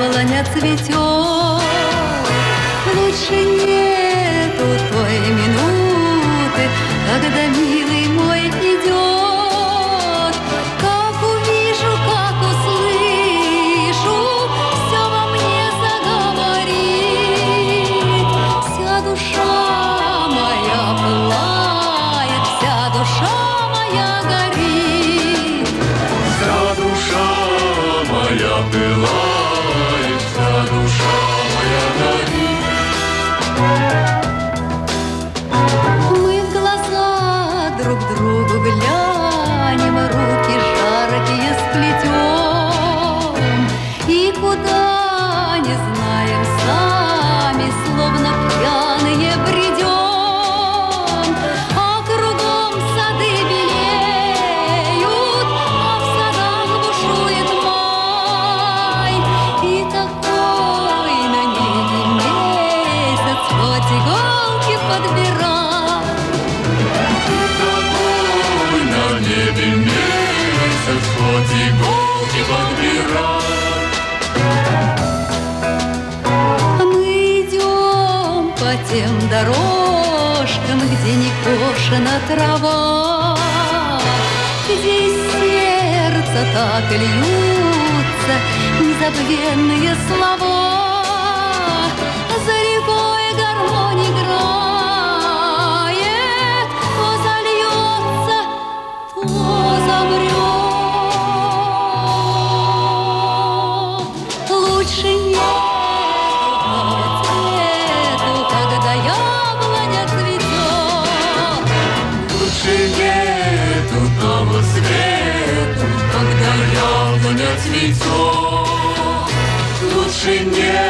яблоня цветет. Лучше нету той минуты, когда милый мой идет. Как увижу, как услышу, все во мне заговорит. Вся душа моя пылает, вся душа моя горит. Вся душа моя пылает, вся душа моя горит. Мы в глаза друг другу глянем, руки жаркие сплетем, и куда не знаем сами, словно пьяные бредем. А кругом сады белеют, а в садах бушует май. И такой на небе месяц, хоть иголки подбирай. Такой на небе месяц, хоть иголки подбирай. Мы идем по тем дорожкам, где не кошена трава, где из сердца так льются незабвенные слова. За рекой гармонь играет, то зальется, то замрет. Лучше нет цвету, когда яблоня цветет. Лучше нету того свету, когда яблоня цветет. Лучше нет